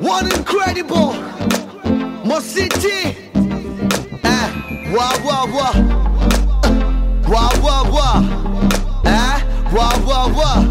One incredible Mosity. Wah wah wah. Wah wah wah. Wah wah wah.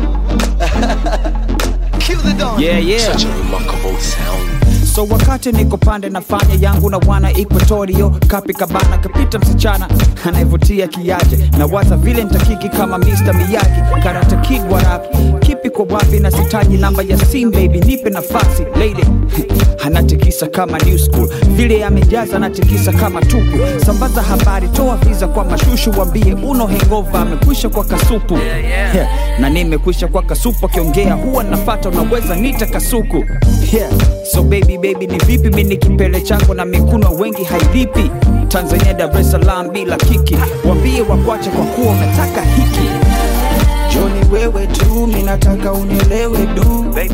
Kill the dawn. Yeah. Such a remarkable sound. So wakati niko pande nafanya yangu na wana Equatorio kapi kabana kapita msichana anaivutia kiaje na waza vile nitakiki kama Mr. Miyagi Karate Kid wa rap kipi kwa wapi na sitaji namba ya sim baby nipe nafasi lady anatikisa kama new school vile amejaza anatikisa kama tupu sambaza habari toa visa kwa mashushu wambie uno hangover amekwisha kwa kasupu na nimekwisha kwa kasupu akiongea huwa nafata unaweza nita kasuku so baby ni vipi mimi kipele chako na mikuno wengi hailipi Tanzania Dar es Salaam bila kiki wambie wakwache kwa kuwa unataka hiki Johnny wewe tu mimi nataka unielewe du baby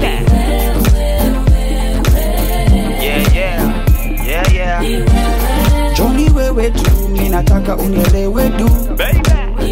yeah Johnny wewe tu mimi nataka unielewe du baby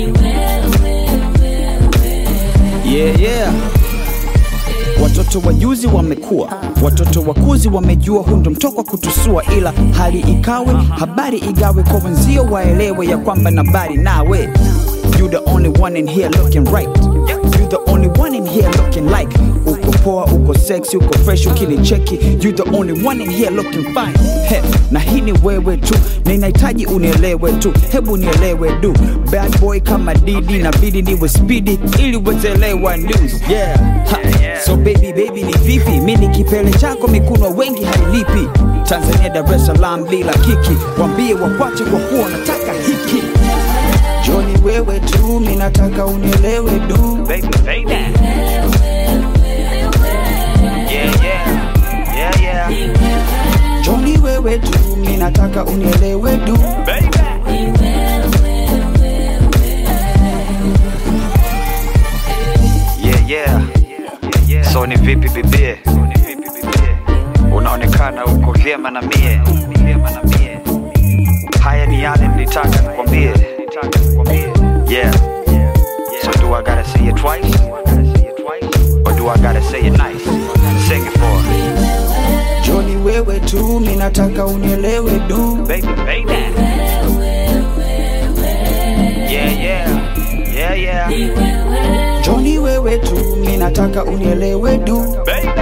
yeah Watoto wajuzi wamekuwa, watoto wakuzi wamejua hundo mtoko kutusua ila hali ikawe, habari igawe kwa wenzio waelewe ya kwamba nabari nawe. You the only one in here looking right. You the only one in here looking like. Uko poa, uko sexy, uko fresh, ukinicheki. You the only one in here looking fine. Na hii ni wewe tu, ninahitaji unielewe tu. Hebu nielewe du. Bad boy kama Didi na bidi niwe speedy ili wezelewa news. So baby ni vipi mimi kipele chako mikuno wengi hailipi Tanzania Dar es Salaam bila kiki wambie wakwache kwa kuwa nataka hiki Johnny wewe tu mimi nataka unielewe du baby yeah Johnny wewe tu mimi nataka unielewe du baby yeah So ni vipi bibie unaonekana uko vyema na mie haya ni yale nilitaka nikwambie yeah So do I gotta say it twice or do I gotta say it nice Sing it for Johnny wewe tu mimi nataka unielewe du baby yeah Johnny wewe tu mimi nataka unielewe du baby